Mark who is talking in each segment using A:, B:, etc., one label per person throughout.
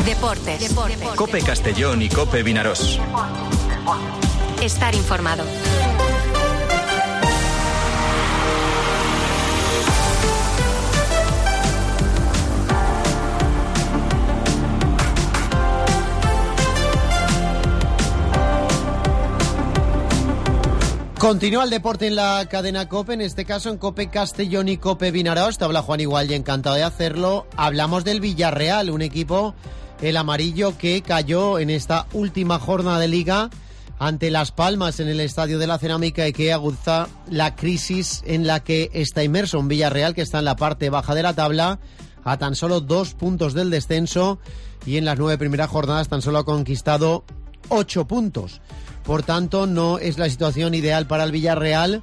A: Deportes.
B: COPE Castellón y COPE Vinarós.
A: Estar informado.
C: Continúa el deporte en la cadena COPE, en este caso en COPE Castellón y COPE Vinarós. Te habla Juan Igual y encantado de hacerlo. Hablamos del Villarreal, un equipo, el amarillo, que cayó en esta última jornada de Liga ante Las Palmas en el Estadio de la Cerámica y que aguza la crisis en la que está inmerso un Villarreal que está en la parte baja de la tabla, a tan solo 2 puntos del descenso, y en las 9 primeras jornadas tan solo ha conquistado 8 puntos. Por tanto, no es la situación ideal para el Villarreal,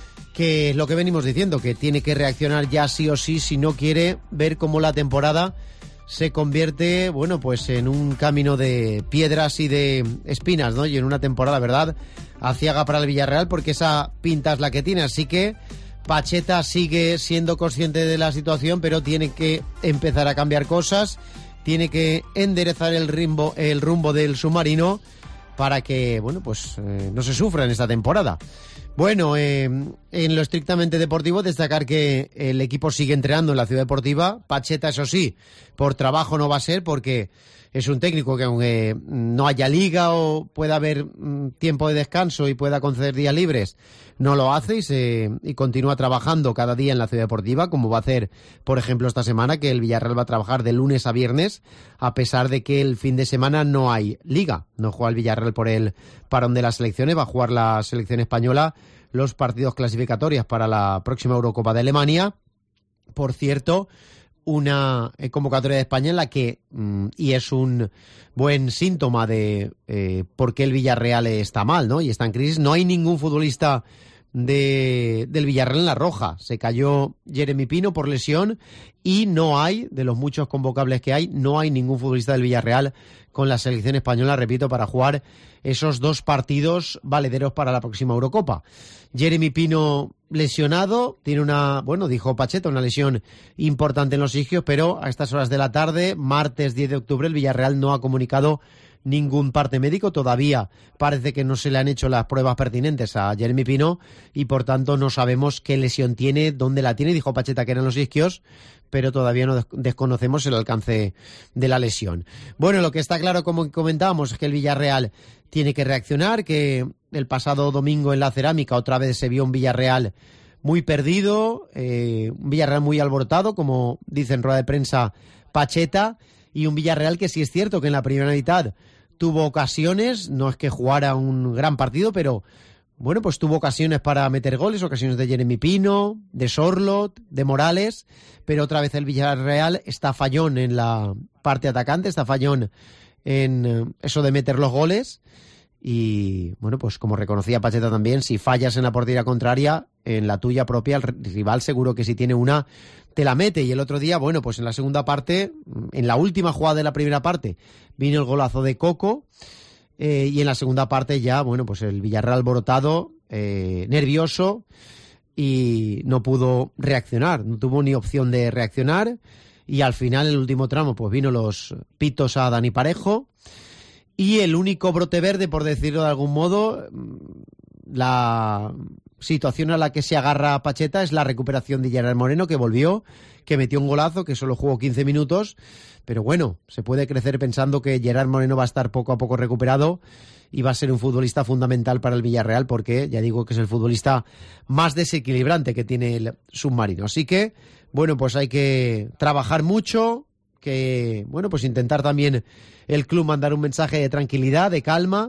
C: que es lo que venimos diciendo, que tiene que reaccionar ya sí o sí si no quiere ver cómo la temporada se convierte, bueno, pues en un camino de piedras y de espinas, ¿no? Y en una temporada, ¿verdad?, aciaga para el Villarreal, porque esa pinta es la que tiene. Así que Pacheta sigue siendo consciente de la situación, pero tiene que empezar a cambiar cosas, tiene que enderezar el rumbo del submarino, para que, bueno, pues no se sufra en esta temporada. Bueno, en lo estrictamente deportivo, destacar que el equipo sigue entrenando en la Ciudad Deportiva. Pacheta, eso sí, por trabajo no va a ser, porque es un técnico que, aunque no haya liga o pueda haber tiempo de descanso y pueda conceder días libres, no lo hace y continúa trabajando cada día en la Ciudad Deportiva, como va a hacer, por ejemplo, esta semana, que el Villarreal va a trabajar de lunes a viernes, a pesar de que el fin de semana no hay liga. No juega el Villarreal por el parón de las selecciones, va a jugar la selección española los partidos clasificatorios para la próxima Eurocopa de Alemania. Por cierto, una convocatoria de España en la que, y es un buen síntoma de por qué el Villarreal está mal, ¿no?, y está en crisis, no hay ningún futbolista del Villarreal en la roja. Se cayó Jeremy Pino por lesión y no hay, de los muchos convocables que hay, no hay ningún futbolista del Villarreal con la selección española, repito, para jugar esos 2 partidos valederos para la próxima Eurocopa. Jeremy Pino lesionado, tiene dijo Pacheta, una lesión importante en los isquios, pero a estas horas de la tarde, martes 10 de octubre, el Villarreal no ha comunicado ningún parte médico. Todavía parece que no se le han hecho las pruebas pertinentes a Jeremy Pino y por tanto no sabemos qué lesión tiene, dónde la tiene. Dijo Pacheta que eran los isquios, pero todavía no desconocemos el alcance de la lesión. Bueno, lo que está claro, como comentábamos, es que el Villarreal tiene que reaccionar, que el pasado domingo en la Cerámica otra vez se vio un Villarreal muy perdido, un Villarreal muy alborotado, como dice en rueda de prensa Pacheta, y un Villarreal que sí es cierto que en la primera mitad tuvo ocasiones, no es que jugara un gran partido, pero bueno, pues tuvo ocasiones para meter goles, ocasiones de Jeremy Pino, de Sorloth, de Morales, pero otra vez el Villarreal está fallón en la parte atacante, está fallón en eso de meter los goles. Y bueno, pues como reconocía Pacheta también, si fallas en la portería contraria, en la tuya propia, el rival seguro que si tiene una te la mete. Y el otro día, bueno, pues en la segunda parte, en la última jugada de la primera parte, vino el golazo de Coco, y en la segunda parte ya, bueno, pues el Villarreal alborotado, nervioso, y no pudo reaccionar, no tuvo ni opción de reaccionar, y al final, el último tramo, pues vino los pitos a Dani Parejo, y el único brote verde, por decirlo de algún modo, la situación a la que se agarra Pacheta es la recuperación de Gerard Moreno, que volvió, que metió un golazo, que solo jugó 15 minutos, pero bueno, se puede crecer pensando que Gerard Moreno va a estar poco a poco recuperado y va a ser un futbolista fundamental para el Villarreal, porque ya digo que es el futbolista más desequilibrante que tiene el submarino. Así que, bueno, pues hay que trabajar mucho, que, bueno, pues intentar también el club mandar un mensaje de tranquilidad, de calma.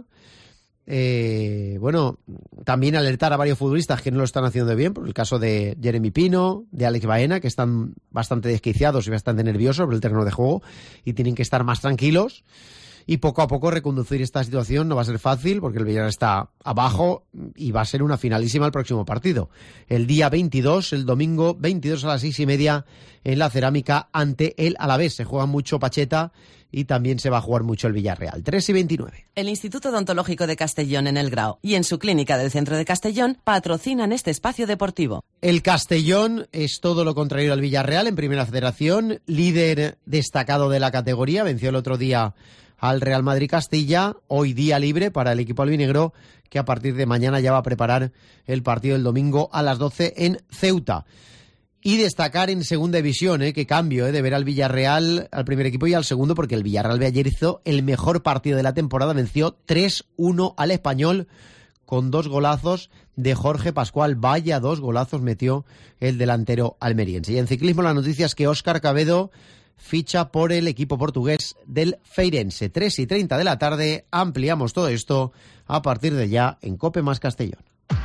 C: Bueno, también alertar a varios futbolistas que no lo están haciendo bien, por el caso de Jeremy Pino, de Alex Baena, que están bastante desquiciados y bastante nerviosos sobre el terreno de juego y tienen que estar más tranquilos. y poco a poco reconducir esta situación. No va a ser fácil porque el Villarreal está abajo y va a ser una finalísima el próximo partido. El día 22, el domingo 22 a las 6:30 en la Cerámica ante el Alavés. Se juega mucho Pacheta y también se va a jugar mucho el Villarreal. 3:29.
D: El Instituto Odontológico de Castellón en El Grao y en su clínica del centro de Castellón patrocinan este espacio deportivo.
C: El Castellón es todo lo contrario al Villarreal en Primera Federación, líder destacado de la categoría, venció el otro día al Real Madrid Castilla. Hoy día libre para el equipo albinegro, que a partir de mañana ya va a preparar el partido del domingo a las 12 en Ceuta. Y destacar en segunda división, qué cambio de ver al Villarreal, al primer equipo y al segundo, porque el Villarreal ayer hizo el mejor partido de la temporada, venció 3-1 al Español con 2 golazos de Jorge Pascual. Vaya 2 golazos metió el delantero almeriense. Y en ciclismo la noticia es que Óscar Cabedo ficha por el equipo portugués del Feirense. 3:30 de la tarde, ampliamos todo esto a partir de ya en COPE más Castellón.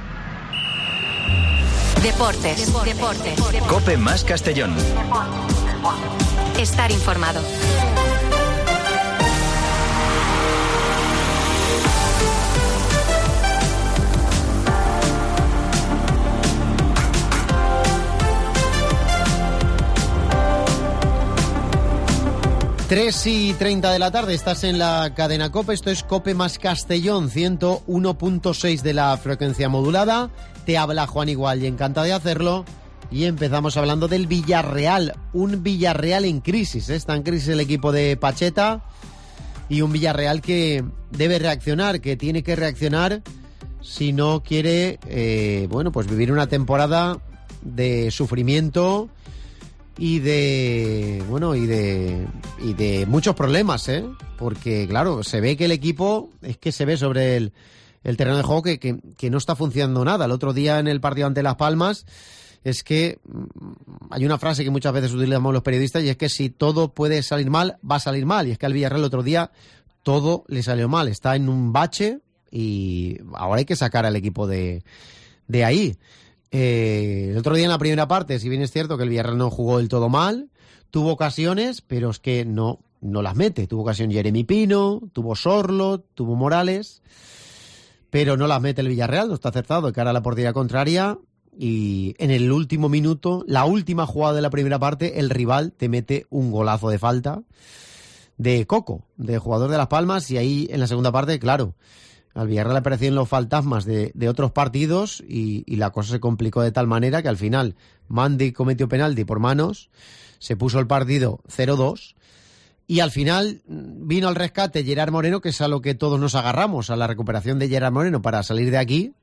A: Deportes.
B: COPE más Castellón.
A: Estar informado.
C: Tres y 30 de la tarde, estás en la cadena COPE, esto es COPE más Castellón, 101.6 de la frecuencia modulada. Te habla Juan Igual y encantado de hacerlo. Y empezamos hablando del Villarreal, un Villarreal en crisis, está en crisis el equipo de Pacheta y un Villarreal que debe reaccionar, que tiene que reaccionar si no quiere, pues vivir una temporada de sufrimiento y de muchos problemas, porque claro, se ve que el equipo se ve sobre el terreno de juego que no está funcionando nada. El otro día en el partido ante Las Palmas es que hay una frase que muchas veces utilizamos los periodistas y es que si todo puede salir mal, va a salir mal, y es que al Villarreal el otro día todo le salió mal, está en un bache y ahora hay que sacar al equipo de ahí. El otro día en la primera parte, si bien es cierto que el Villarreal no jugó del todo mal, tuvo ocasiones, pero es que no las mete. Tuvo ocasión Jeremy Pino, tuvo Sorlo, tuvo Morales, pero no las mete el Villarreal, no está acertado de cara a la portería contraria, y en el último minuto, la última jugada de la primera parte, el rival te mete un golazo de falta de Coco, de jugador de Las Palmas, y ahí en la segunda parte, claro, al Villarreal le aparecían los fantasmas de otros partidos y la cosa se complicó de tal manera que al final Mandi cometió penalti por manos, se puso el partido 0-2 y al final vino al rescate Gerard Moreno, que es a lo que todos nos agarramos, a la recuperación de Gerard Moreno para salir de aquí,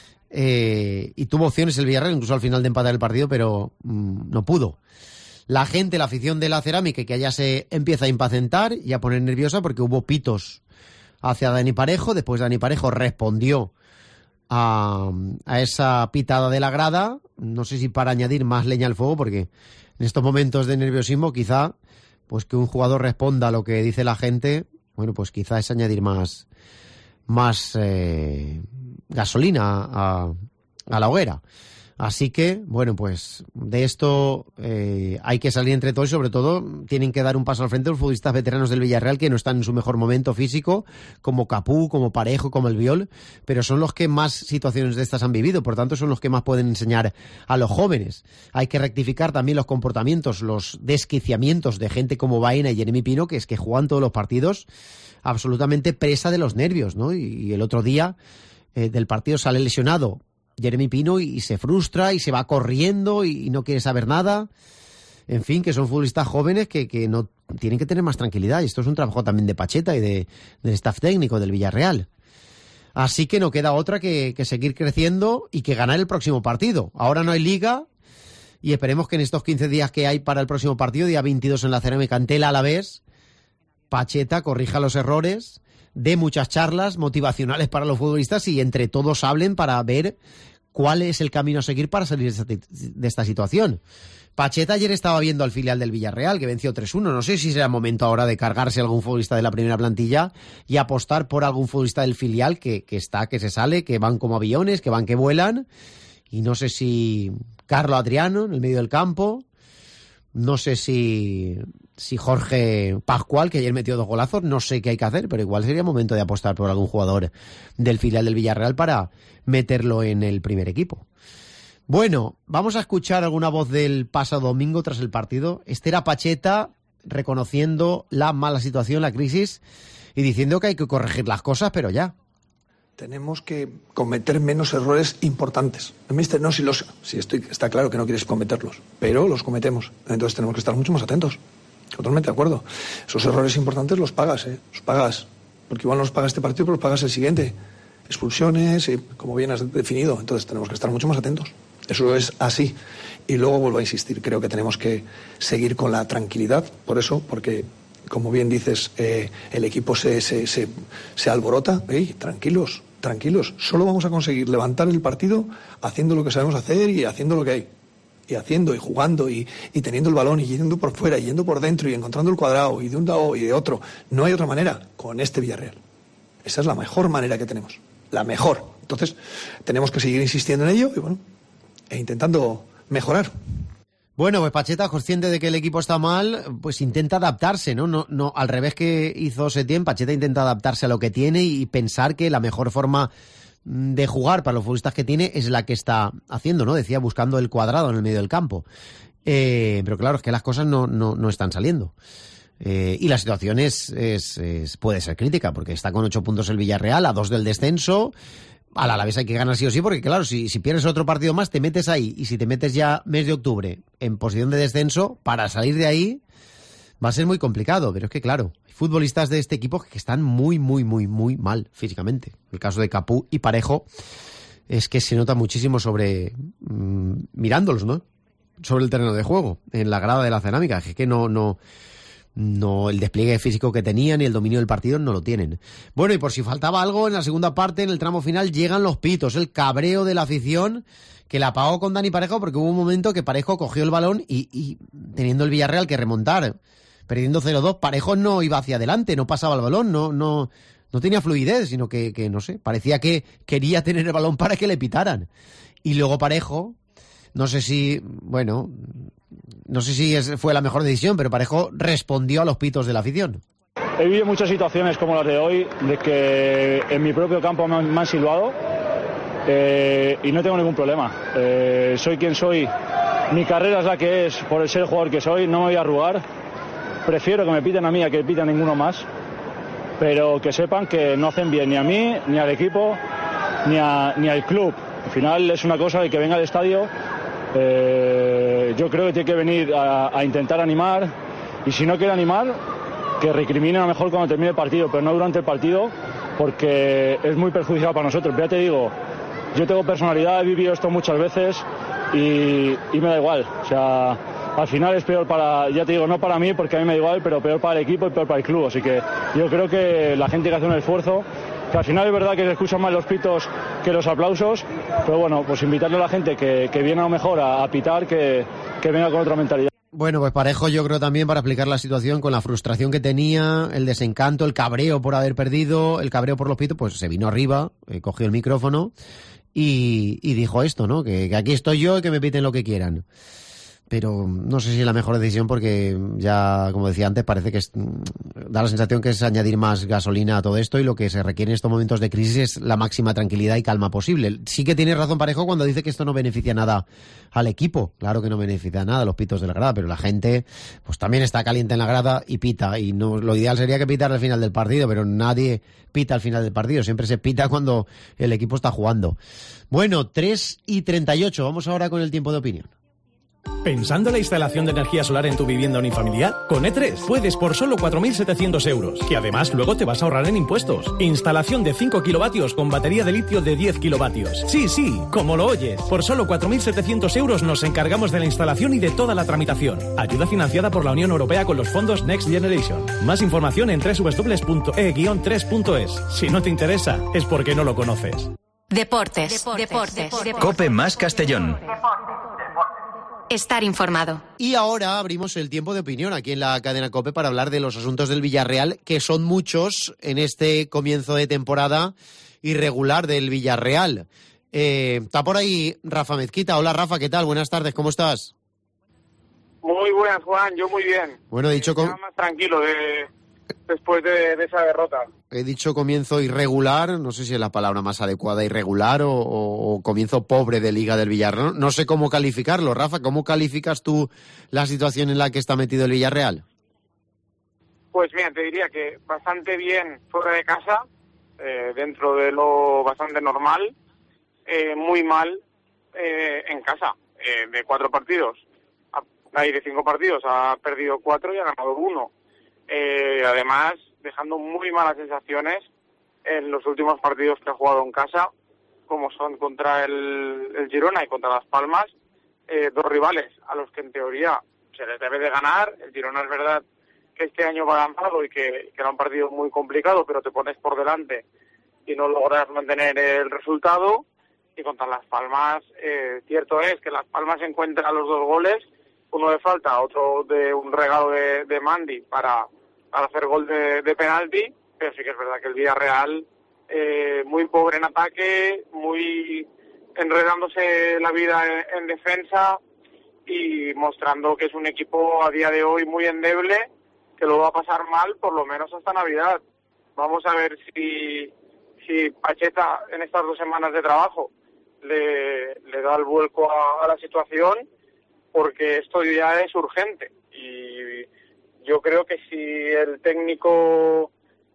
C: y tuvo opciones el Villarreal incluso al final de empatar el partido, pero no pudo. La gente, la afición de la Cerámica, que ya se empieza a impacientar y a poner nerviosa porque hubo pitos hacia Dani Parejo. Después Dani Parejo respondió a esa pitada de la grada, no sé si para añadir más leña al fuego, porque en estos momentos de nerviosismo quizá pues que un jugador responda a lo que dice la gente, bueno, pues quizá es añadir más gasolina a la hoguera. Así que, bueno, pues de esto hay que salir entre todos y sobre todo tienen que dar un paso al frente los futbolistas veteranos del Villarreal que no están en su mejor momento físico, como Capú, como Parejo, como el Biol, pero son los que más situaciones de estas han vivido, por tanto son los que más pueden enseñar a los jóvenes. Hay que rectificar también los comportamientos, los desquiciamientos de gente como Baena y Jeremy Pino, que es que juegan todos los partidos absolutamente presa de los nervios, ¿no? Y el otro día del partido sale lesionado Jeremy Pino y se frustra y se va corriendo y no quiere saber nada. En fin, que son futbolistas jóvenes que no tienen que tener más tranquilidad, y esto es un trabajo también de Pacheta y del staff técnico del Villarreal. Así que no queda otra que seguir creciendo y que ganar el próximo partido. Ahora no hay liga y esperemos que en estos 15 días que hay para el próximo partido, día 22 en la Cerámica ante el Alavés, Pacheta corrija los errores, dé muchas charlas motivacionales para los futbolistas y entre todos hablen para ver cuál es el camino a seguir para salir de esta situación. Pacheta ayer estaba viendo al filial del Villarreal, que venció 3-1. No sé si será momento ahora de cargarse a algún futbolista de la primera plantilla y apostar por algún futbolista del filial que se sale, que van como aviones, que van que vuelan. Y no sé si Carlo Adriano en el medio del campo, No sé si Jorge Pascual, que ayer metió 2 golazos, no sé qué hay que hacer, pero igual sería momento de apostar por algún jugador del filial del Villarreal para meterlo en el primer equipo. Bueno, vamos a escuchar alguna voz del pasado domingo tras el partido. Era Pacheta reconociendo la mala situación, la crisis, y diciendo que hay que corregir las cosas, pero ya.
E: Tenemos que cometer menos errores importantes. El míster no, está claro que no quieres cometerlos, pero los cometemos. Entonces tenemos que estar mucho más atentos. Totalmente de acuerdo. Esos errores importantes los pagas, los pagas. Porque igual no los pagas este partido, pero los pagas el siguiente. Expulsiones, como bien has definido. Entonces tenemos que estar mucho más atentos. Eso es así. Y luego vuelvo a insistir, creo que tenemos que seguir con la tranquilidad. Por eso, porque, como bien dices, el equipo se alborota. Tranquilos. Solo vamos a conseguir levantar el partido haciendo lo que sabemos hacer y haciendo lo que hay. Y haciendo y jugando y teniendo el balón y yendo por fuera y yendo por dentro y encontrando el cuadrado y de un lado y de otro. No hay otra manera con este Villarreal. Esa es la mejor manera que tenemos. La mejor. Entonces, tenemos que seguir insistiendo en ello e intentando mejorar.
C: Bueno, pues Pacheta, consciente de que el equipo está mal, pues intenta adaptarse, ¿no? No, al revés que hizo Setién, Pacheta intenta adaptarse a lo que tiene y pensar que la mejor forma de jugar para los futbolistas que tiene es la que está haciendo, ¿no? Decía, buscando el cuadrado en el medio del campo. Pero claro, es que las cosas no están saliendo. Y la situación puede ser crítica, porque está con 8 puntos el Villarreal, a 2 del descenso. Al Alavés hay que ganar sí o sí, porque claro, si pierdes otro partido más, te metes ahí. Y si te metes ya mes de octubre en posición de descenso, para salir de ahí va a ser muy complicado. Pero es que claro, hay futbolistas de este equipo que están muy mal físicamente. El caso de Capú y Parejo es que se nota muchísimo mirándolos, ¿no? Sobre el terreno de juego, en la grada de la Cerámica. Es que no, el despliegue físico que tenían y el dominio del partido no lo tienen. Bueno, y por si faltaba algo, en la segunda parte, en el tramo final, llegan los pitos, el cabreo de la afición que la pagó con Dani Parejo, porque hubo un momento que Parejo cogió el balón y teniendo el Villarreal que remontar, perdiendo 0-2, Parejo no iba hacia adelante, no pasaba el balón, no tenía fluidez, sino que no sé, parecía que quería tener el balón para que le pitaran. Y luego Parejo, no sé si fue la mejor decisión, pero Parejo respondió a los pitos de la afición.
F: He vivido muchas situaciones como las de hoy, de que en mi propio campo me han silbado y no tengo ningún problema. Soy quien soy, mi carrera es la que es por el ser el jugador que soy, no me voy a arrugar. Prefiero que me piten a mí a que piten a ninguno más, pero que sepan que no hacen bien ni a mí, ni al equipo, ni al club. Al final es una cosa de que venga al estadio. Yo creo que tiene que venir a intentar animar, y si no quiere animar, que recrimine a lo mejor cuando termine el partido, pero no durante el partido, porque es muy perjudicial para nosotros. Pero ya te digo, yo tengo personalidad, he vivido esto muchas veces y me da igual. O sea, al final es peor ya te digo, no para mí, porque a mí me da igual, pero peor para el equipo y peor para el club. Así que yo creo que la gente que hace un esfuerzo, que al final es verdad que se escuchan más los pitos que los aplausos, pero bueno, pues invitarle a la gente que viene a lo mejor a pitar, que venga con otra mentalidad.
C: Bueno, pues Parejo, yo creo también, para explicar la situación, con la frustración que tenía, el desencanto, el cabreo por haber perdido, el cabreo por los pitos, pues se vino arriba, cogió el micrófono y dijo esto, ¿no? Que aquí estoy yo y que me piten lo que quieran. Pero no sé si es la mejor decisión, porque ya, como decía antes, parece que da la sensación que es añadir más gasolina a todo esto, y lo que se requiere en estos momentos de crisis es la máxima tranquilidad y calma posible. Sí que tiene razón Parejo cuando dice que esto no beneficia nada al equipo. Claro que no beneficia nada los pitos de la grada, pero la gente pues también está caliente en la grada y pita, y no, lo ideal sería que pitara al final del partido, pero nadie pita al final del partido, siempre se pita cuando el equipo está jugando. Bueno, 3:38, vamos ahora con el tiempo de opinión.
G: ¿Pensando en la instalación de energía solar en tu vivienda unifamiliar? Con E3 puedes por solo 4.700 euros, que además luego te vas a ahorrar en impuestos. Instalación de 5 kilovatios con batería de litio de 10 kilovatios. Sí, como lo oyes. Por solo 4.700 euros nos encargamos de la instalación y de toda la tramitación. Ayuda financiada por la Unión Europea con los fondos Next Generation. Más información en www.e-3.es. Si no te interesa, es porque no lo conoces.
A: Deportes.
B: COPE más Castellón.
A: Estar informado.
C: Y ahora abrimos el tiempo de opinión aquí en la cadena COPE para hablar de los asuntos del Villarreal, que son muchos en este comienzo de temporada irregular del Villarreal. Está por ahí Rafa Mezquita. Hola Rafa, ¿qué tal? Buenas tardes, ¿cómo estás?
H: Muy buenas, Juan, yo muy bien.
C: Bueno, he dicho
H: más tranquilo después de esa derrota.
C: He dicho comienzo irregular, no sé si es la palabra más adecuada, irregular o comienzo pobre de Liga del Villarreal. No sé cómo calificarlo, Rafa. ¿Cómo calificas tú la situación en la que está metido el Villarreal?
H: Pues mira, te diría que bastante bien fuera de casa, dentro de lo bastante normal, muy mal en casa. De 4 partidos, de 5 partidos, ha perdido 4 y ha ganado 1. Además, dejando muy malas sensaciones en los últimos partidos que ha jugado en casa, como son contra el Girona y contra Las Palmas, 2 rivales a los que en teoría se les debe de ganar. El Girona es verdad que este año va avanzado y que era un partido muy complicado, pero te pones por delante y no logras mantener el resultado. Y contra Las Palmas, cierto es que Las Palmas encuentra los 2 goles, uno de falta, otro de un regalo de Mandy para hacer gol de penalti, pero sí que es verdad que el Villarreal, muy pobre en ataque, muy enredándose la vida en defensa y mostrando que es un equipo a día de hoy muy endeble, que lo va a pasar mal por lo menos hasta Navidad. Vamos a ver si Pacheta en estas 2 semanas de trabajo le da el vuelco a la situación, porque esto ya es urgente. Y yo creo que si el técnico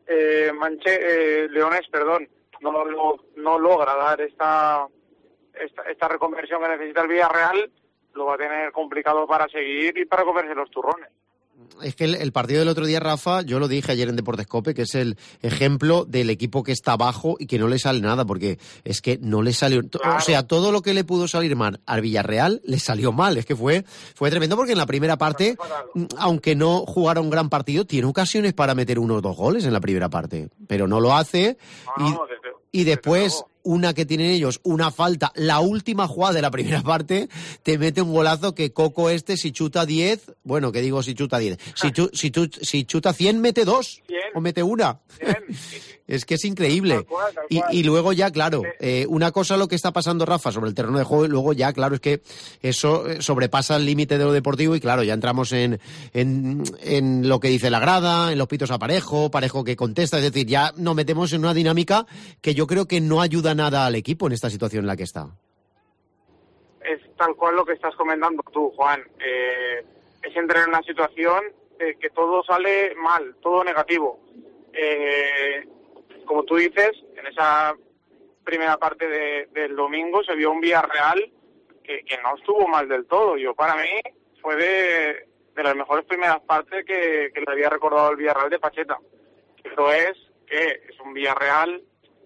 H: Leones, no logra dar esta reconversión que necesita el Villarreal, lo va a tener complicado para seguir y para comerse los turrones.
C: Es que el partido del otro día, Rafa, yo lo dije ayer en Deportes Cope, que es el ejemplo del equipo que está abajo y que no le sale nada, porque es que no le salió... Claro. O sea, todo lo que le pudo salir mal al Villarreal le salió mal. Es que fue tremendo, porque en la primera parte, aunque no jugara un gran partido, tiene ocasiones para meter 1 o 2 goles en la primera parte, pero no lo hace. Y después, una que tienen ellos, una falta, la última jugada de la primera parte, te mete un golazo que Coco si chuta 10, bueno, que digo si chuta 10, si chuta 100 mete 2 o mete 1. Es que es increíble. Tal cual. Y luego ya, claro, una cosa lo que está pasando, Rafa, sobre el terreno de juego, y luego ya, claro, es que eso sobrepasa el límite de lo deportivo y claro, ya entramos en lo que dice la grada, en los pitos a Parejo que contesta, es decir, ya nos metemos en una dinámica que yo creo que no ayuda nada al equipo en esta situación en la que está.
H: Es tal cual lo que estás comentando tú, Juan. Es entrar en una situación que todo sale mal, todo negativo. Como tú dices, en esa primera parte del domingo se vio un Villarreal que no estuvo mal del todo. Para mí fue de las mejores primeras partes que le había recordado el Villarreal de Pacheta. Eso es que es un Villarreal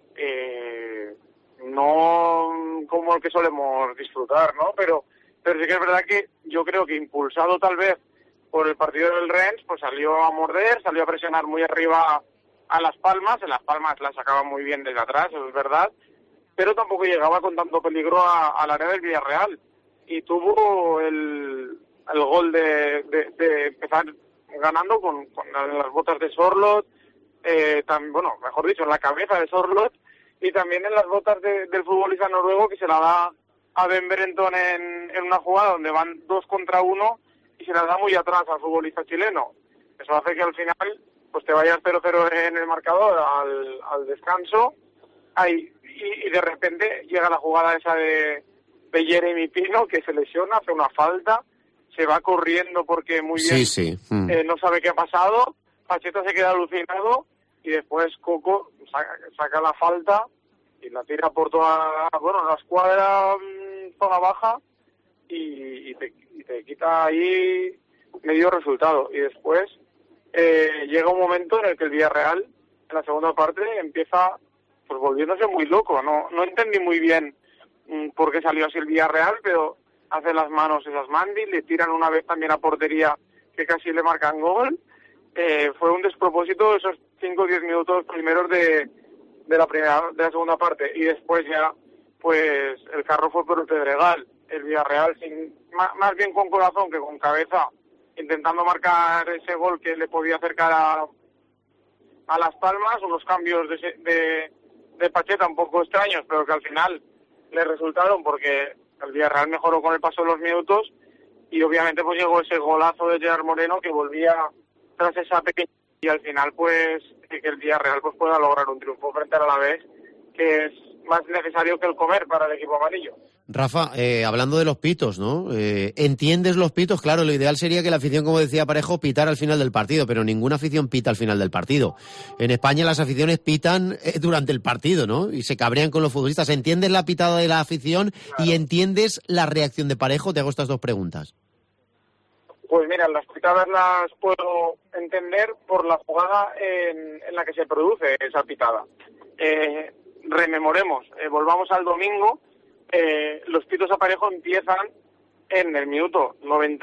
H: no como el que solemos disfrutar, ¿no? Pero sí que es verdad que yo creo que impulsado tal vez por el partido del Rennes, pues salió a morder, salió a presionar muy arriba a Las Palmas. En Las Palmas la sacaba muy bien desde atrás, eso es verdad, pero tampoco llegaba con tanto peligro al área del Villarreal. Y tuvo el gol de empezar ganando con las botas de Sorloth, mejor dicho, en la cabeza de Sorloth, y también en las botas del futbolista noruego, que se la da a Ben Berenton en una jugada donde van 2 contra 1 y se la da muy atrás al futbolista chileno. Eso hace que al final pues te vayas 0-0 en el marcador al descanso. Y de repente llega la jugada esa de Jeremy Pino, que se lesiona, hace una falta, se va corriendo porque muy bien no sabe qué ha pasado. Pacheta se queda alucinado y después Coco saca la falta y la tira por toda la escuadra, zona baja, y te quita ahí medio resultado. Y después llega un momento en el que el Villarreal, en la segunda parte, empieza pues volviéndose muy loco. No entendí muy bien por qué salió así el Villarreal, pero hace las manos esas Mandy, le tiran una vez también a portería que casi le marcan gol. Fue un despropósito esos 5 o 10 minutos primeros de la segunda parte, y después ya pues el carro fue por el Pedregal. El Villarreal más bien con corazón que con cabeza, intentando marcar ese gol que le podía acercar a Las Palmas. Unos cambios de Pacheta un poco extraños, pero que al final le resultaron, porque el Villarreal mejoró con el paso de los minutos, y obviamente pues llegó ese golazo de Gerard Moreno que volvía tras esa pequeña, y al final pues que el Villarreal pues pueda lograr un triunfo frente al Alavés, que es más necesario que el comer para el equipo amarillo.
C: Rafa, hablando de los pitos, ¿no? ¿Entiendes los pitos? Claro, lo ideal sería que la afición, como decía Parejo, pitara al final del partido, pero ninguna afición pita al final del partido. En España las aficiones pitan durante el partido, ¿no? Y se cabrean con los futbolistas. ¿Entiendes la pitada de la afición y entiendes la reacción de Parejo? Te hago estas dos preguntas.
H: Pues mira, las pitadas las puedo entender por la jugada en la que se produce esa pitada. Rememoremos, volvamos al domingo. Los pitos a Parejo empiezan en el minuto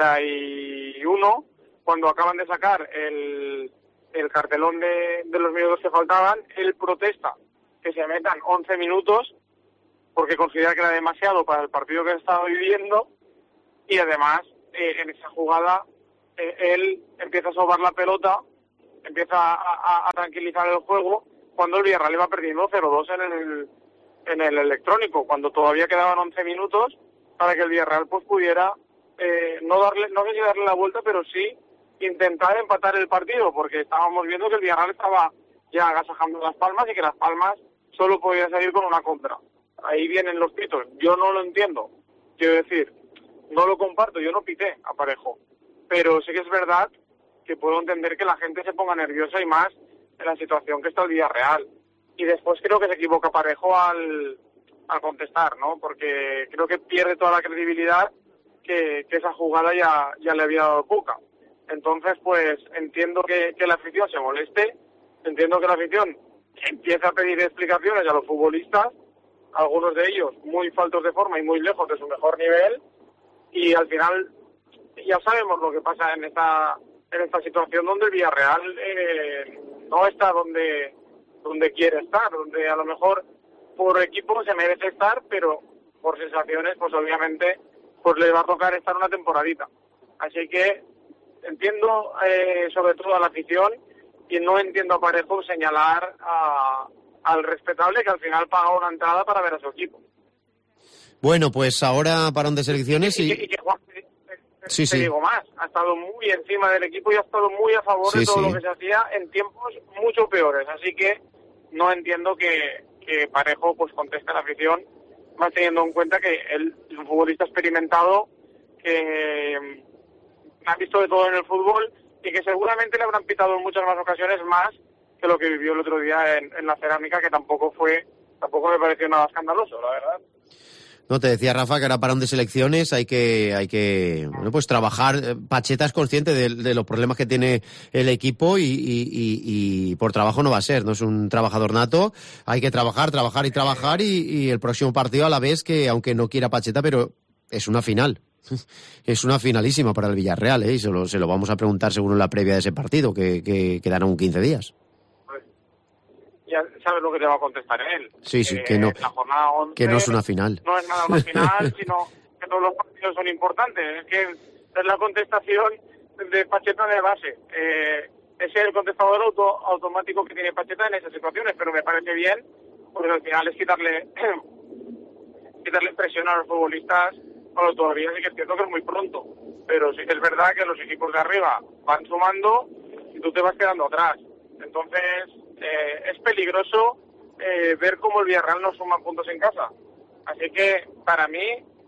H: 91, cuando acaban de sacar el cartelón de los minutos que faltaban. Él protesta que se metan 11 minutos porque considera que era demasiado para el partido que estaba viviendo, y además en esa jugada él empieza a sobar la pelota, empieza a tranquilizar el juego cuando el Villarreal iba perdiendo 0-2 en el electrónico, cuando todavía quedaban 11 minutos para que el Villarreal pues pudiera no sé si darle la vuelta, pero sí intentar empatar el partido, porque estábamos viendo que el Villarreal estaba ya agasajando Las Palmas y que Las Palmas solo podía salir con una contra. Ahí vienen los pitos. Yo no lo entiendo, quiero decir, no lo comparto, yo no pité a Parejo, pero sí que es verdad que puedo entender que la gente se ponga nerviosa, y más en la situación que está el Villarreal. Y después creo que se equivoca Parejo al contestar, ¿no? Porque creo que pierde toda la credibilidad que esa jugada ya le había dado Cuca. Entonces, pues entiendo que la afición se moleste, entiendo que la afición empiece a pedir explicaciones a los futbolistas, algunos de ellos muy faltos de forma y muy lejos de su mejor nivel, y al final ya sabemos lo que pasa en esta situación donde el Villarreal no está donde quiere estar, donde a lo mejor por equipo se merece estar, pero por sensaciones pues obviamente pues le va a tocar estar una temporadita. Así que entiendo sobre todo a la afición, y no entiendo a Parejo señalar al respetable que al final paga una entrada para ver a su equipo.
C: Bueno, pues ahora parón de selecciones
H: y que Juan, te digo más, ha estado muy encima del equipo y ha estado muy a favor de todo lo que se hacía en tiempos mucho peores. Así que no entiendo que Parejo pues conteste a la afición, más teniendo en cuenta que él es un futbolista experimentado, que ha visto de todo en el fútbol y que seguramente le habrán pitado en muchas más ocasiones más que lo que vivió el otro día en la Cerámica, que tampoco me pareció nada escandaloso, la verdad.
C: No, te decía Rafa que ahora parón de selecciones, hay que bueno, pues trabajar. Pacheta es consciente de los problemas que tiene el equipo y por trabajo no va a ser, no es un trabajador nato, hay que trabajar y el próximo partido a la vez, que aunque no quiera Pacheta, pero es una final. Es una finalísima para el Villarreal, y se lo vamos a preguntar seguro en la previa de ese partido, que quedarán 15 días.
H: Ya sabes lo que te va a contestar él.
C: Sí, que no.
H: La jornada 11
C: que no es una final.
H: No es nada más final, sino que todos los partidos son importantes. Es que es la contestación de Pacheta de base. Es el contestador automático que tiene Pacheta en esas situaciones, pero me parece bien, porque al final es quitarle presión a los futbolistas. Bueno, todavía sí que es cierto que es muy pronto, pero sí que es verdad que los equipos de arriba van sumando y tú te vas quedando atrás. Entonces es peligroso ver cómo el Villarreal no suma puntos en casa. Así que para mí,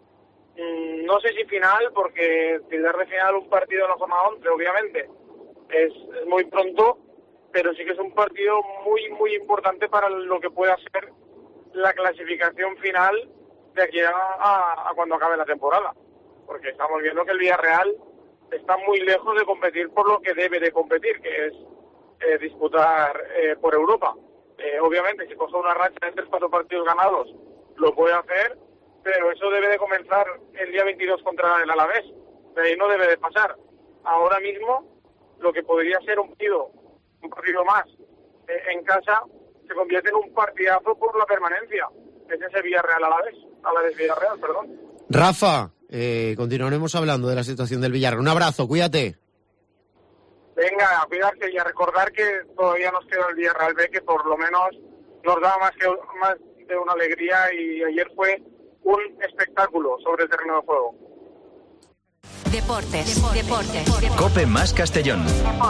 H: no sé si final, porque tirar de final un partido en la jornada 11, obviamente, es muy pronto, pero sí que es un partido muy, muy importante para lo que pueda ser la clasificación final de aquí a cuando acabe la temporada. Porque estamos viendo que el Villarreal está muy lejos de competir por lo que debe de competir, que es disputar por Europa. Obviamente, si coge una racha de 3-4 partidos ganados, lo puede hacer, pero eso debe de comenzar el día 22 contra el Alavés. De ahí no debe de pasar. Ahora mismo, lo que podría ser un partido más en casa, se convierte en un partidazo por la permanencia. Es ese Alavés Villarreal, perdón.
C: Rafa, continuaremos hablando de la situación del Villarreal. Un abrazo, cuídate.
H: Venga, a cuidarse y a recordar que todavía nos queda el Villarreal B, que por lo menos nos da más de una alegría, y ayer fue un espectáculo sobre el terreno de juego.
A: Deportes.
B: Cope más Castellón.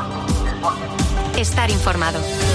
A: Estar informado.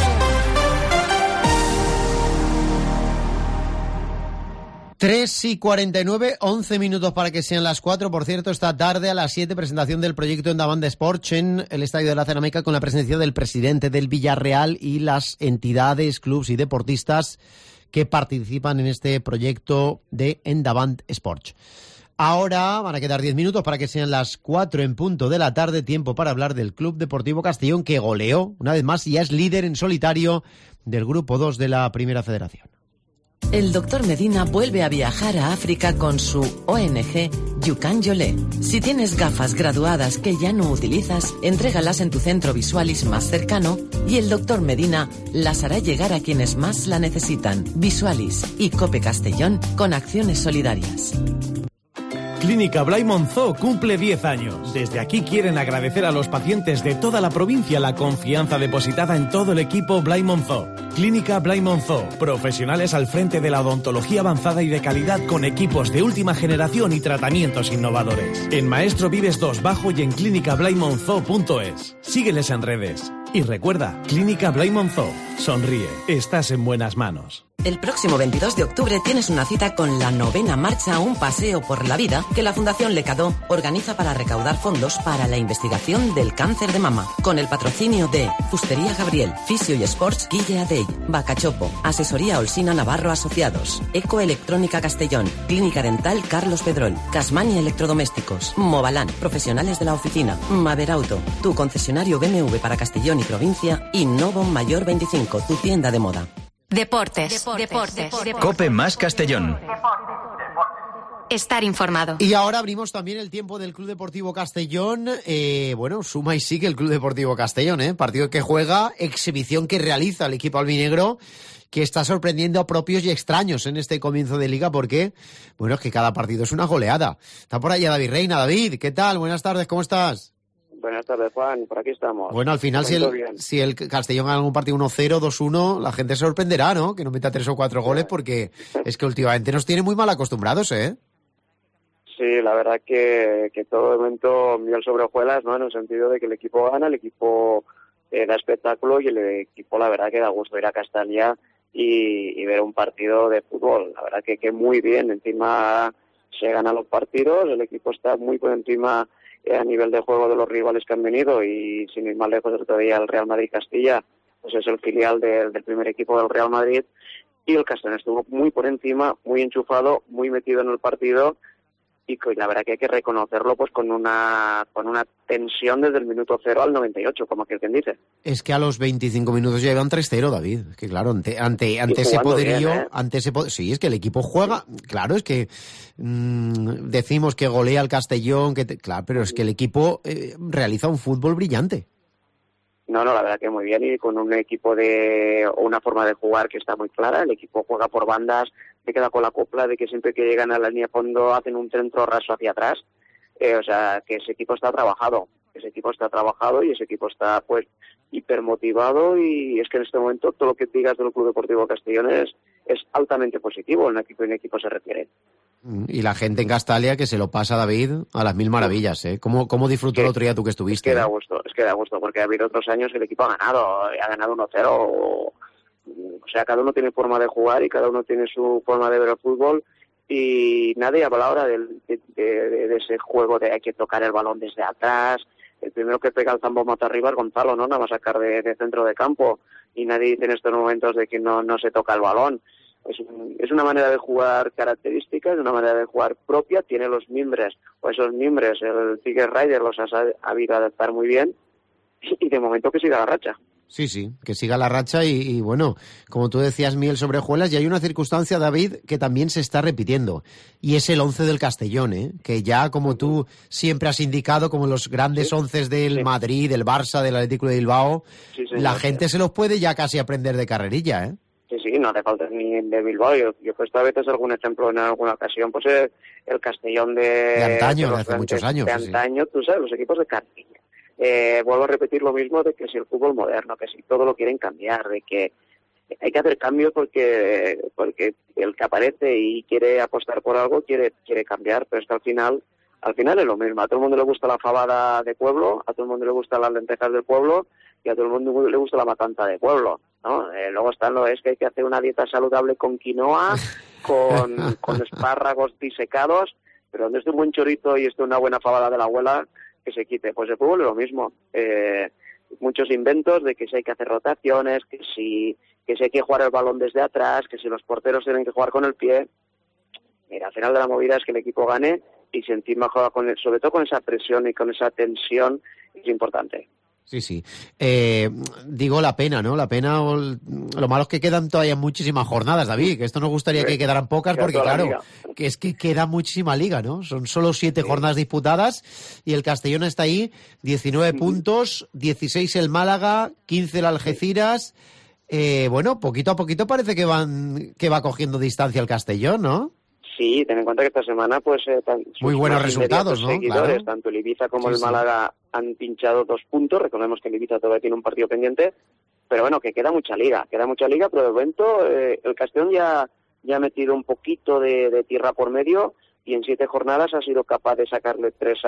C: Tres y 49, 11 minutos para que sean las 4. Por cierto, esta tarde a las 7, presentación del proyecto Endavant Sports en el Estadio de la Cerámica con la presencia del presidente del Villarreal y las entidades, clubs y deportistas que participan en este proyecto de Endavant Sports. Ahora van a quedar 10 minutos para que sean las 4 en punto de la tarde, tiempo para hablar del Club Deportivo Castellón, que goleó una vez más y ya es líder en solitario del Grupo 2 de la Primera Federación.
D: El doctor Medina vuelve a viajar a África con su ONG Yukan Yolé. Si tienes gafas graduadas que ya no utilizas, entrégalas en tu centro Visualis más cercano y el doctor Medina las hará llegar a quienes más la necesitan. Visualis y Cope Castellón con acciones solidarias.
G: Clínica Blai Monzó cumple 10 años. Desde aquí quieren agradecer a los pacientes de toda la provincia la confianza depositada en todo el equipo Blai Monzó. Clínica Blai Monzó, profesionales al frente de la odontología avanzada y de calidad con equipos de última generación y tratamientos innovadores. En Maestro Vives 2 Bajo y en clínicablaymonzó.es. Sígueles en redes. Y recuerda, Clínica Blai Monzó. Sonríe, estás en buenas manos.
D: El próximo 22 de octubre tienes una cita con la 9ª marcha Un Paseo por la Vida que la Fundación Lecadó organiza para recaudar fondos para la investigación del cáncer de mama, con el patrocinio de Fustería Gabriel, Fisio y Sports Guille Adey, Bacachopo, Asesoría Olsina Navarro Asociados, Ecoelectrónica Castellón, Clínica Dental Carlos Pedrol, Casmania Electrodomésticos, Movalán, Profesionales de la Oficina, Maderauto, tu concesionario BMW para Castellón y provincia y Novo Mayor 25, tu tienda de moda.
A: Deportes.
B: Cope más Castellón.
A: Estar informado.
C: Y ahora abrimos también el tiempo del Club Deportivo Castellón. Suma y sigue el Club Deportivo Castellón, partido que juega, exhibición que realiza el equipo albinegro, que está sorprendiendo a propios y extraños en este comienzo de liga, porque, es que cada partido es una goleada. Está por allá David Reina. David, ¿qué tal? Buenas tardes, ¿cómo estás?
I: Buenas tardes, Juan. Por aquí estamos.
C: Bueno, al final, si el Castellón gana un partido 1-0, 2-1, la gente se sorprenderá, ¿no? Que no meta 3 o 4 goles, porque es que últimamente nos tiene muy mal acostumbrados, ¿eh?
I: Sí, la verdad que todo momento miel sobre hojuelas, ¿no? En el sentido de que el equipo gana, el equipo da espectáculo y el equipo, la verdad, que da gusto ir a Castalia y ver un partido de fútbol. La verdad que muy bien. Encima se ganan los partidos, el equipo está muy por encima a nivel de juego de los rivales que han venido, y sin ir más lejos, el otro día el Real Madrid Castilla pues es el filial del primer equipo del Real Madrid, y el Castellón estuvo muy por encima, muy enchufado, muy metido en el partido, y la verdad que hay que reconocerlo pues con una tensión desde el minuto 0 al 98, como que quien dice.
C: Es que a los 25 minutos ya iban 3-0, David. Es que claro, ante ese poderío, bien, sí, es que el equipo juega, claro, es que decimos que golea al Castellón, claro, pero es que el equipo realiza un fútbol brillante.
I: No, la verdad que muy bien, y con un equipo una forma de jugar que está muy clara. El equipo juega por bandas, se queda con la copla de que siempre que llegan a la línea de fondo hacen un centro raso hacia atrás. O sea, que ese equipo está trabajado, y ese equipo está pues hipermotivado, y es que en este momento todo lo que digas del Club Deportivo Castellón es altamente positivo en un equipo se refiere.
C: Y la gente en Castalia que se lo pasa, David, a las mil maravillas, ¿eh? ¿Cómo disfrutó el otro día tú que estuviste?
I: Es que da gusto, porque ha habido otros años que el equipo ha ganado 1-0, o sea, cada uno tiene forma de jugar y cada uno tiene su forma de ver el fútbol, y nadie habla ahora de ese juego de hay que tocar el balón desde atrás. El primero que pega el zambomata arriba es Gonzalo, ¿no? Nada más sacar de centro de campo, y nadie dice en estos momentos de que no se toca el balón. Es una manera de jugar característica, es una manera de jugar propia, tiene los mimbres, el Tiger Rider los ha sabido adaptar muy bien, y de momento que siga la racha.
C: Sí, que siga la racha y bueno, como tú decías, miel sobre hojuelas, y hay una circunstancia, David, que también se está repitiendo, y es el 11 del Castellón, que ya, como tú siempre has indicado, como los grandes 11 del Madrid, del Barça, del Atlético de Bilbao, la gente se los puede ya casi aprender de carrerilla, ¿eh?
I: Sí, no hace falta ni de Bilbao. Yo he puesto a veces algún ejemplo en alguna ocasión, pues el Castellón de
C: antaño, de hace muchos años.
I: De antaño, tú sabes, los equipos de Castilla. Vuelvo a repetir lo mismo de que si el fútbol moderno, que si todo lo quieren cambiar, de que hay que hacer cambios porque el que aparece y quiere apostar por algo quiere cambiar, pero es que al final al final es lo mismo. A todo el mundo le gusta la fabada de pueblo, a todo el mundo le gustan las lentejas del pueblo y a todo el mundo le gusta la matanza de pueblo, ¿no? Luego es que hay que hacer una dieta saludable con quinoa, con espárragos disecados, pero donde esté un buen chorizo y esté una buena fabada de la abuela, que se quite. Pues el fútbol es lo mismo. Muchos inventos de que si hay que hacer rotaciones, que si hay que jugar el balón desde atrás, que si los porteros tienen que jugar con el pie. Mira, al final de la movida es que el equipo gane y si encima juega sobre todo con esa presión y con esa tensión, es importante.
C: Sí. Digo la pena, ¿no? La pena, lo malo es que quedan todavía muchísimas jornadas, David, que esto nos gustaría que quedaran pocas porque, claro, que es que queda muchísima liga, ¿no? Son solo 7 jornadas disputadas y el Castellón está ahí, 19 puntos, 16 el Málaga, 15 el Algeciras. Bueno, poquito a poquito parece que va cogiendo distancia el Castellón, ¿no?
I: Sí, ten en cuenta que esta semana pues
C: muy buenos resultados, ¿no?
I: Seguidores,
C: claro.
I: Tanto el Ibiza como el Málaga han pinchado 2 puntos. Recordemos que el Ibiza todavía tiene un partido pendiente, pero bueno, que queda mucha liga, pero de momento el Castellón ya ha metido un poquito de tierra por medio y en 7 jornadas ha sido capaz de sacarle 3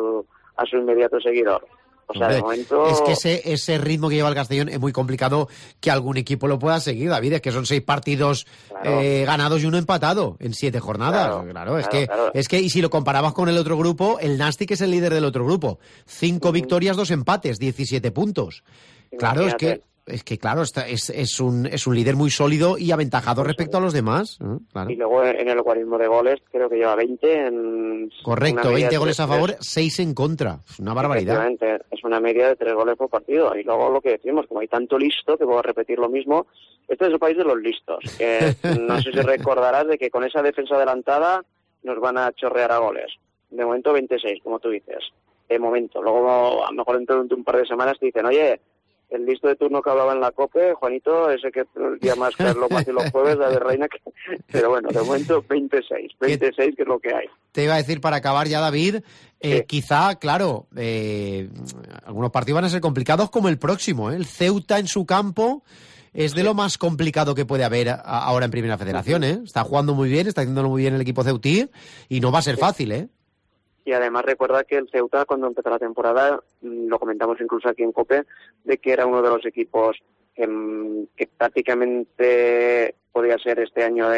I: a su inmediato seguidor. O sea, de momento...
C: Es que ese ritmo que lleva el Castellón es muy complicado que algún equipo lo pueda seguir, David. Es que son 6 partidos ganados y 1 empatado en 7 jornadas. Claro. Es que y si lo comparabas con el otro grupo, el Nastic es el líder del otro grupo. 5 victorias, 2 empates, 17 puntos. Claro,
I: Imagínate.
C: es que claro, es un líder muy sólido y aventajado respecto a los demás. Claro.
I: Y luego en el logaritmo de goles creo que lleva 20
C: Correcto, 20 goles a favor, 6 en contra. Es una barbaridad.
I: Efectivamente, es una media de 3 goles por partido. Y luego lo que decimos, como hay tanto listo, que puedo repetir lo mismo, este es el país de los listos. No sé si recordarás de que con esa defensa adelantada nos van a chorrear a goles. De momento 26, como tú dices. De momento. Luego, a lo mejor dentro de un par de semanas te dicen, oye, el listo de turno que hablaba en la COPE, Juanito, ese que el día más que lo más y los jueves, la de Reina, pero bueno, de momento 26, que es lo que hay.
C: Te iba a decir para acabar ya, David, quizá, claro, algunos partidos van a ser complicados como el próximo, El Ceuta en su campo es de lo más complicado que puede haber ahora en Primera Federación, Está jugando muy bien, está haciéndolo muy bien el equipo ceutí y no va a ser fácil,
I: Y además recuerda que el Ceuta, cuando empezó la temporada, lo comentamos incluso aquí en COPE, de que era uno de los equipos que prácticamente podía ser este año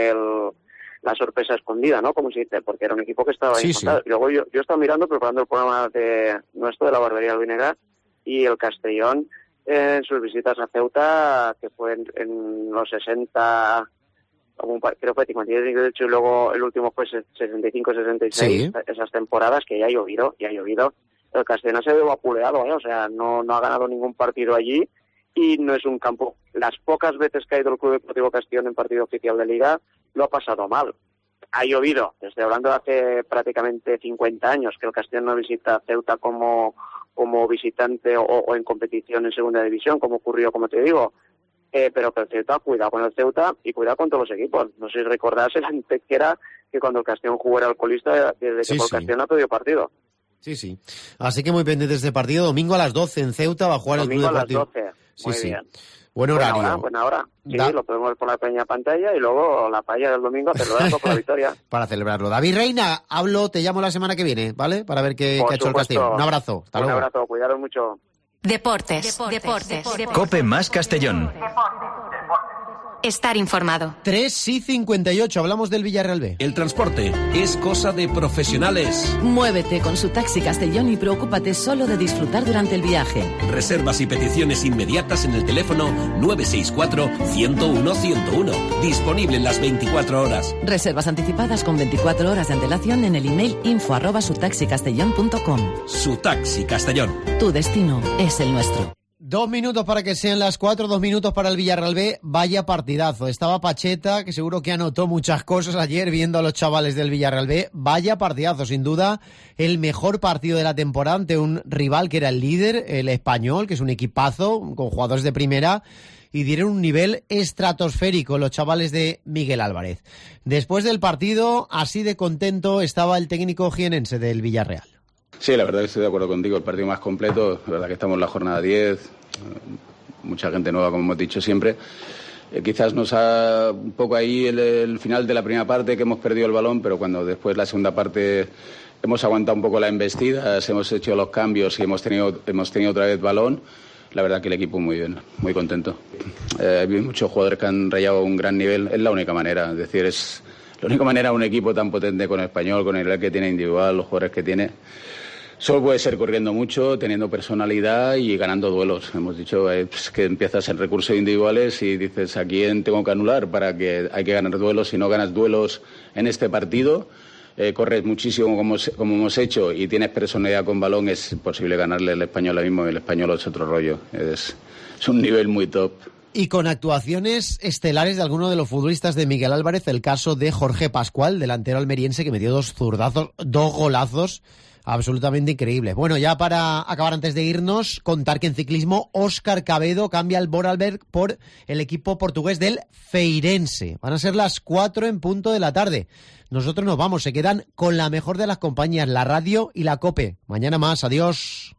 I: la sorpresa escondida, ¿no? Como se dice, porque era un equipo que estaba ahí montado. Y luego yo estaba mirando, preparando el programa nuestro de la Barbería Albinegral, y el Castellón, en sus visitas a Ceuta, que fue en los 60... creo que fue 58 y luego el último fue 65-66, esas temporadas que ya ha llovido. El Castellón se ve vapuleado, o sea, no ha ganado ningún partido allí y no es un campo. Las pocas veces que ha ido el Club Deportivo Castellón en partido oficial de Liga, lo ha pasado mal. Ha llovido, estoy hablando de hace prácticamente 50 años que el Castellón no visita Ceuta como visitante o en competición en segunda división, como ocurrió, como te digo. Pero el Ceuta, cuidado con el Ceuta y cuidado con todos los equipos. No sé si recordás el Antequera que cuando el Castellón jugó era alcoholista, desde que el Castellón ha perdido partido.
C: Sí. Así que muy pendientes de este partido. Domingo a las 12 en Ceuta va a jugar
I: Domingo
C: el Club Deportivo.
I: Domingo a las 12. Muy bien.
C: Buen horario.
I: Buena hora. Sí, lo podemos ver por la pequeña pantalla y luego la paella del domingo a celebrarlo por la victoria.
C: Para celebrarlo. David Reina, te llamo la semana que viene, ¿vale? Para ver qué ha hecho el Castellón. Un abrazo. Hasta luego.
I: Un abrazo, cuidaros mucho.
A: Deportes.
B: Cope más Castellón.
A: Estar informado.
C: 3:58, hablamos del Villarreal B.
J: El transporte es cosa de profesionales.
D: Muévete con su Taxi Castellón y preocúpate solo de disfrutar durante el viaje.
J: Reservas y peticiones inmediatas en el teléfono 964-101-101. Disponible en las 24 horas.
D: Reservas anticipadas con 24 horas de antelación en el email info@sutaxicastellón.com.
J: Su Taxi Castellón.
D: Tu destino es el nuestro.
C: 2 minutos para que sean las 4, 2 minutos para el Villarreal B. Vaya partidazo. Estaba Pacheta, que seguro que anotó muchas cosas ayer viendo a los chavales del Villarreal B. Vaya partidazo, sin duda, el mejor partido de la temporada ante un rival que era el líder, el Español, que es un equipazo con jugadores de primera, y dieron un nivel estratosférico los chavales de Miguel Álvarez. Después del partido, así de contento estaba el técnico jienense del Villarreal.
K: Sí, la verdad que estoy de acuerdo contigo, el partido más completo, la verdad que estamos en la jornada 10, mucha gente nueva, como hemos dicho siempre. Quizás nos ha un poco ahí el final de la primera parte que hemos perdido el balón, pero cuando después la segunda parte hemos aguantado un poco las embestidas, hemos hecho los cambios y hemos tenido otra vez balón. La verdad que el equipo muy bien, muy contento. Hay muchos jugadores que han rayado un gran nivel, es la única manera, es decir, es la única manera un equipo tan potente con el Español, con el nivel que tiene individual, los jugadores que tiene. Solo puede ser corriendo mucho, teniendo personalidad y ganando duelos. Hemos dicho que empiezas en recursos individuales y dices a quién tengo que anular para que hay que ganar duelos. Si no ganas duelos en este partido, corres muchísimo como hemos hecho y tienes personalidad con balón, es posible ganarle al Español ahora mismo. El Español es otro rollo, es un nivel muy top.
C: Y con actuaciones estelares de algunos de los futbolistas de Miguel Álvarez, el caso de Jorge Pascual, delantero almeriense que metió 2 zurdazos, 2 golazos absolutamente increíbles. Bueno, ya para acabar antes de irnos, contar que en ciclismo Óscar Cabedo cambia el Vorarlberg por el equipo portugués del Feirense. Van a ser las 4 en punto de la tarde. Nosotros nos vamos, se quedan con la mejor de las compañías, la radio y la COPE. Mañana más, adiós.